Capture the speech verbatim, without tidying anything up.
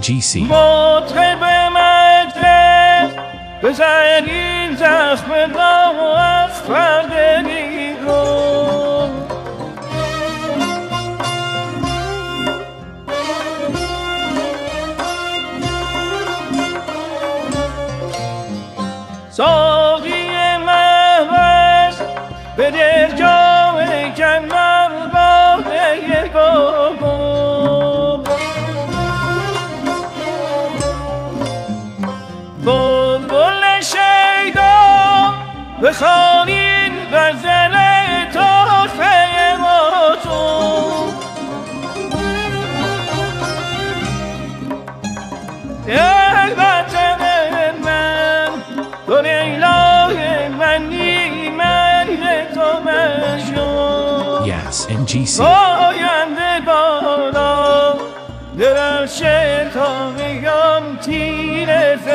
جی سی. مطرب مجلس بزنین زخم از پردگی رو. ساقی محوز بده جام کمر باده گلگون. بلبل شیدا بخوانین غزل طرفه موزون. ای وطن من تو لیلای منی من تو مجنون. Yes, ام جی سی. آینده بالا درش تا میگم تیر